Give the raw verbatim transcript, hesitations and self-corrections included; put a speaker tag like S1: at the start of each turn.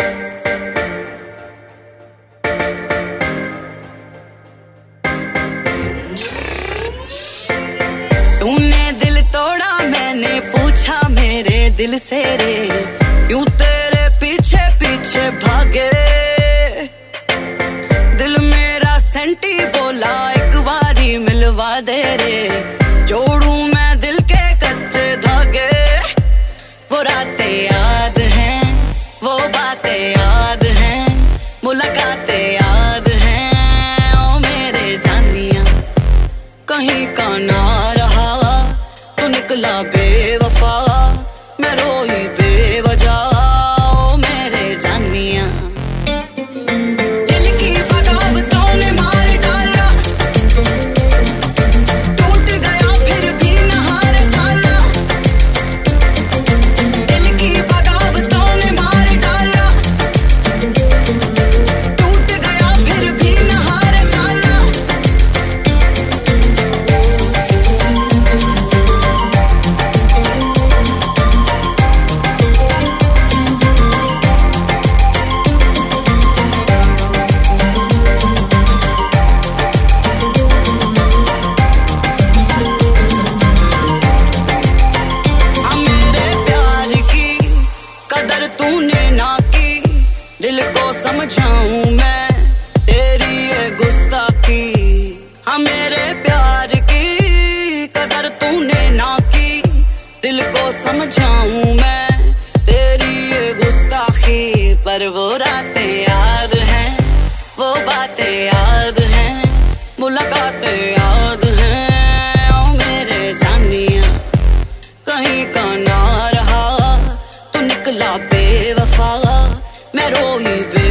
S1: तूने दिल तोड़ा, मैंने पूछा मेरे दिल से रे, क्यों तेरे पीछे पीछे भागे। दिल मेरा सेंटी बोला एक बारी मिलवा दे रे, जोड़ू मैं दिल के कच्चे धागे। वो रातें याद हैं, वो बातें याद हैं, मुलाकातें याद हैं। ओ मेरे जानिया कहीं का ना रहा, तू निकला बेवफा, मैं रोई बेवजह। ओ मेरे जानिया दिल की बगावतों ने मार डाला, टूट गया फिर भी न हार साला। दिल की बगावतों ने मार डाला, टूट गया फिर भी न हार साला। तूने ना की, दिल को समझाऊं मैं तेरी ये गुस्ताखी। हाँ मेरे प्यार की कदर तूने ना की, दिल को समझाऊं मैं तेरी ये गुस्ताखी। पर वो रातें याद हैं, वो बातें याद हैं, मुलाकातें याद हैं। ओ मेरे जानिया कहीं का ना रहा, तू निकला बेवफा, मैं रोई बे